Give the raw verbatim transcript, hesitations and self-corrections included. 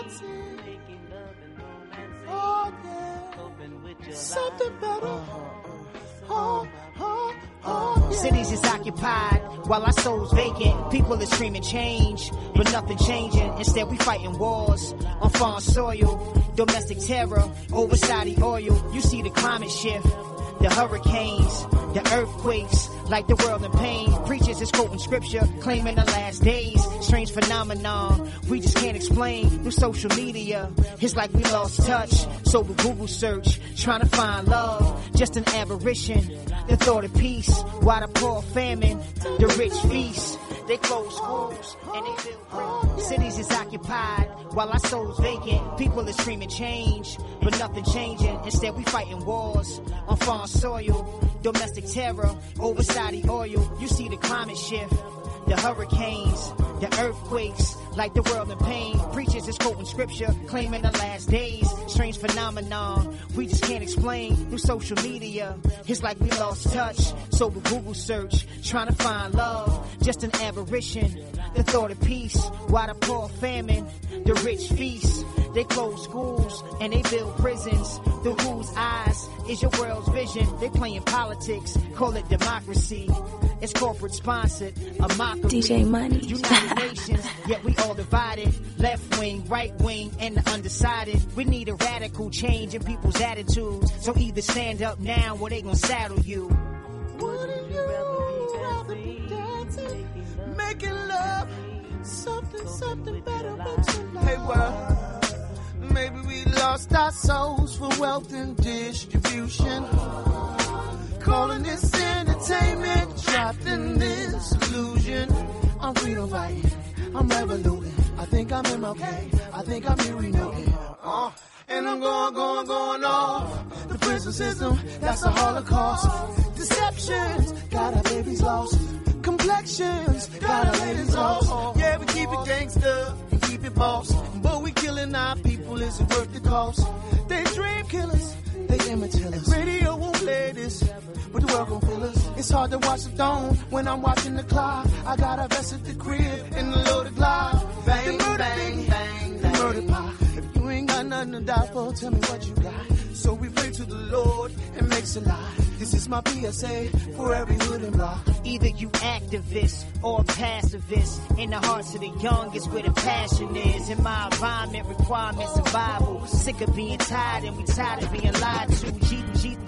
dancing. Oh, yeah. Something better. Oh, oh, oh, yeah. Cities is occupied while our souls vacant. People are screaming change, but nothing changing. Instead, we fighting wars on foreign soil. Domestic terror over Saudi oil. You see the climate shift, the hurricanes, the earthquakes, like the world in pain. Preachers is quoting scripture, claiming the last days. Strange phenomenon, we just can't explain through social media. It's like we lost touch, so we Google search, trying to find love, just an aberration. The thought of peace, why the poor famine, the rich feast. They close schools and they build prisons. Cities is occupied while our souls vacant. People are screaming change, but nothing changing. Instead, we fighting wars on foreign soil. Domestic terror over Saudi oil. You see the climate shift, the hurricanes, the earthquakes, like the world in pain. Preachers is quoting scripture, claiming the last days. Strange phenomenon, we just can't explain through social media. It's like we lost touch, so we Google search, trying to find love, just an aberration. The thought of peace, why the poor famine, the rich feast. They close schools and they build prisons. Through whose eyes is your world's vision? They playing politics, call it democracy. It's corporate sponsored, a mockery. D J Money. United Nations, yet we all divided. Left wing, right wing, and the undecided. We need a radical change in people's attitudes. So either stand up now or they gon' saddle you. Wouldn't you rather be dancing, making love, something, something better, but you love. Hey, world, maybe we lost our souls for wealth and distribution. Calling this entertainment, trapped in this illusion. I'm freedom fighting, I'm revoluting. I think I'm M L K, I think I'm Huey Newton. Uh, and I'm going, going, going off. The prison system, that's a holocaust. Deceptions, got our babies lost. Complexions, got our ladies lost. Yeah, we keep it gangster and keep it boss. But we killing our people, is it worth the cost? They dream killers, they imitate us. Radio won't play this, but the world gon' feel us. It's hard to watch the throne when I'm watching the clock. I got a vest at the crib in the loaded glide. Bang, bang, bang, bang, the murder pie. If you ain't got nothing to die for, tell me what you got. So we pray to the Lord and makes a lie. This is my P S A for every hood and block. Either you activists or pacifists. In the hearts of the young is where the passion is. In my environment, requirements survival. Sick of being tired and we tired of being lied to. G- G-